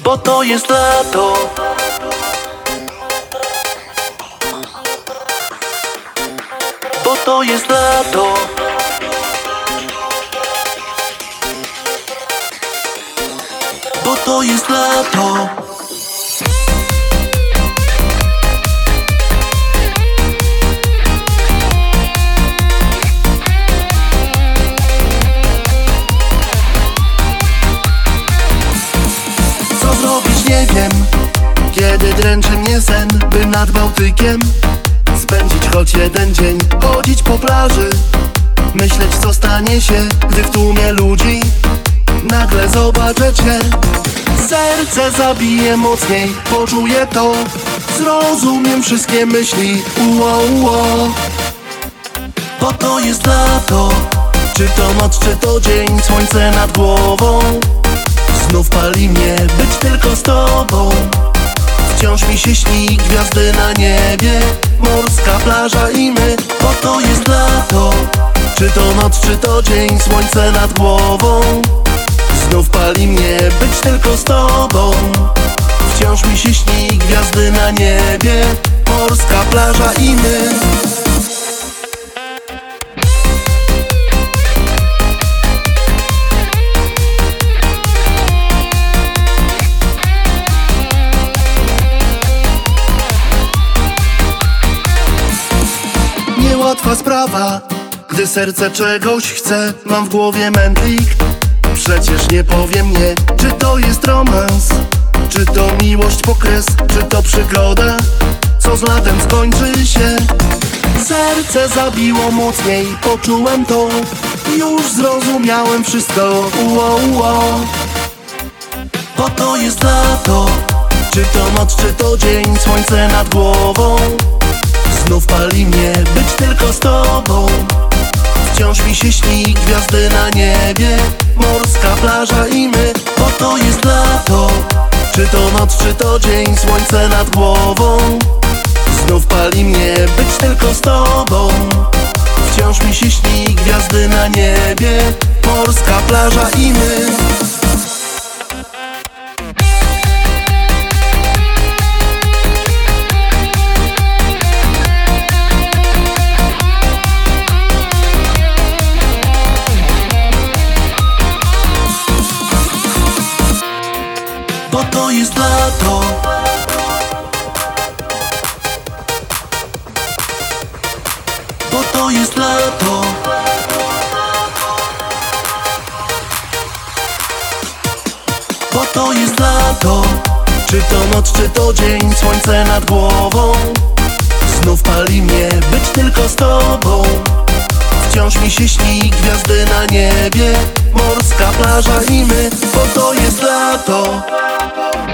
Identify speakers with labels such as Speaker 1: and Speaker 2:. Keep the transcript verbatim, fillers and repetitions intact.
Speaker 1: bo to jest lato. Bo to jest lato. Bo to jest lato. Co zrobić nie wiem, kiedy dręczy mnie sen, by nad Bałtykiem spędzić choć jeden dzień. Chodzić po plaży, myśleć co stanie się, gdy w tłumie ludzi nagle zobaczę cię. Serce zabije mocniej, poczuję to, zrozumiem wszystkie myśli. Uo, uo. Bo to jest lato. Czy to noc, czy to dzień, słońce nad głową znów pali mnie, być tylko z tobą. Wciąż mi się śni, gwiazdy na niebie, morska plaża i my. Bo to jest lato. Czy to noc, czy to dzień, słońce nad głową znów pali mnie, być tylko z tobą. Wciąż mi się śni, gwiazdy na niebie, morska plaża i my. Niełatwa sprawa, gdy serce czegoś chce. Mam w głowie mętlik, przecież nie powie mnie, czy to jest romans, czy to miłość po kres, czy to przygoda, co z latem skończy się. Serce zabiło mocniej, poczułem to, już zrozumiałem wszystko. Uo, uo. Bo to jest lato. Czy to noc, czy to dzień, słońce nad głową znów pali mnie, być tylko z tobą. Wciąż mi się śni, gwiazdy na niebie, morska plaża i my. Bo to jest lato. Czy to noc, czy to dzień, słońce nad głową znów pali mnie, być tylko z tobą. Wciąż mi się śni, gwiazdy na niebie, morska plaża i my. Bo to jest lato. Bo to jest lato. Bo to jest lato. Czy to noc, czy to dzień, słońce nad głową znów pali mnie, być tylko z tobą. Wciąż mi się śni, gwiazdy na niebie, morska plaża i my. Bo to jest lato.